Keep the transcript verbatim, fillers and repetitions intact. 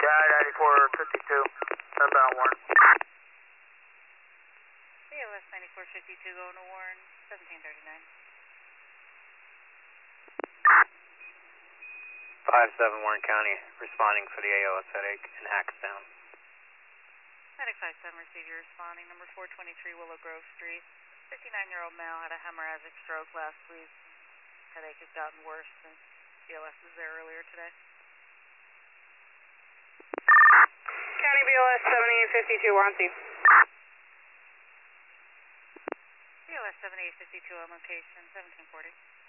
Yeah, ninety-four fifty-two, southbound Warren. B O S ninety-four fifty-two going to Warren, seventeen thirty-nine. five seven Warren County, responding for the A O S headache in Hackstown. Medic five seven, receive your responding. Number four twenty-three Willow Grove Street. fifty-nine-year-old male had a hemorrhagic stroke last week. Headache has gotten worse since B O S was there earlier today. County B O S seventy-eight fifty-two, Wanty. B O S seventy-eight fifty-two on location, seventeen forty.